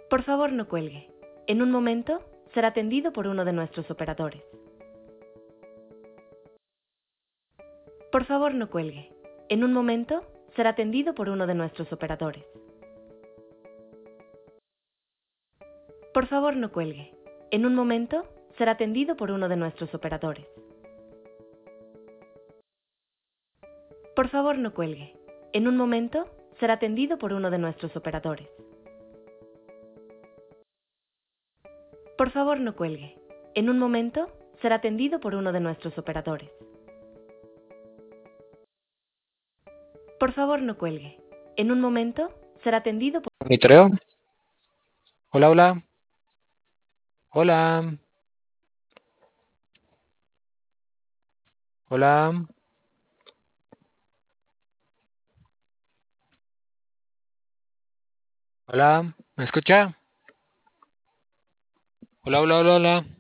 Por favor, no cuelgue. En un momento será atendido por uno de nuestros operadores. Por favor, no cuelgue. En un momento será atendido por uno de nuestros operadores. Por favor, no cuelgue. En un momento será atendido por uno de nuestros operadores. Por favor, no cuelgue. En un momento será atendido por uno de nuestros operadores. Por favor, no cuelgue. En un momento será atendido por uno de nuestros operadores. Por favor, no cuelgue. En un momento será atendido por... Monitoreo. Hola, hola. Hola. Hola. Hola. ¿Me escucha? Hola, hola, hola, hola.